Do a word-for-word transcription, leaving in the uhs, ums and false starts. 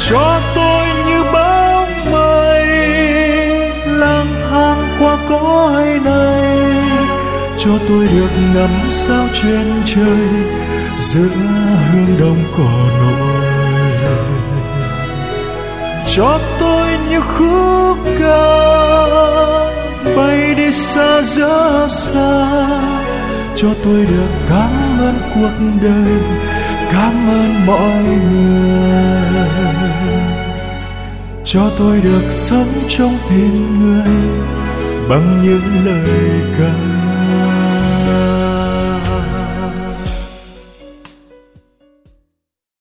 cho tôi như bóng mây lang thang qua cõi này, cho tôi được ngắm sao trên trời giữa hương đông cỏ nổi, cho tôi như khúc ca bay đi xa rất xa, cho tôi được cảm ơn cuộc đời, cảm ơn mọi người, cho tôi được sống trong tim người bằng những lời ca.